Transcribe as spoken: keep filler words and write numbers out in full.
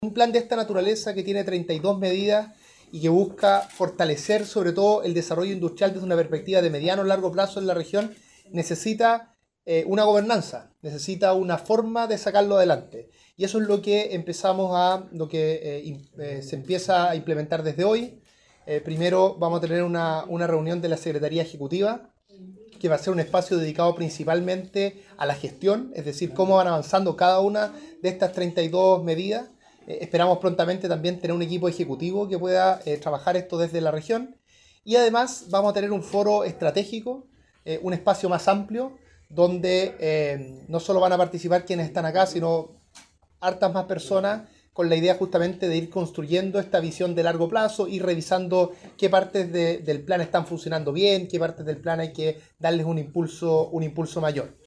Un plan de esta naturaleza que tiene treinta y dos medidas y que busca fortalecer sobre todo el desarrollo industrial desde una perspectiva de mediano o largo plazo en la región, necesita eh, una gobernanza, necesita una forma de sacarlo adelante. Y eso es lo que empezamos a, lo que eh, eh, se empieza a implementar desde hoy. Eh, primero vamos a tener una, una reunión de la Secretaría Ejecutiva, que va a ser un espacio dedicado principalmente a la gestión, es decir, cómo van avanzando cada una de estas treinta y dos medidas. Eh, esperamos prontamente también tener un equipo ejecutivo que pueda eh, trabajar esto desde la región. Y además vamos a tener un foro estratégico, eh, un espacio más amplio, donde eh, no solo van a participar quienes están acá, sino hartas más personas, con la idea justamente de ir construyendo esta visión de largo plazo, ir revisando qué partes de, del plan están funcionando bien, qué partes del plan hay que darles un impulso, un impulso mayor.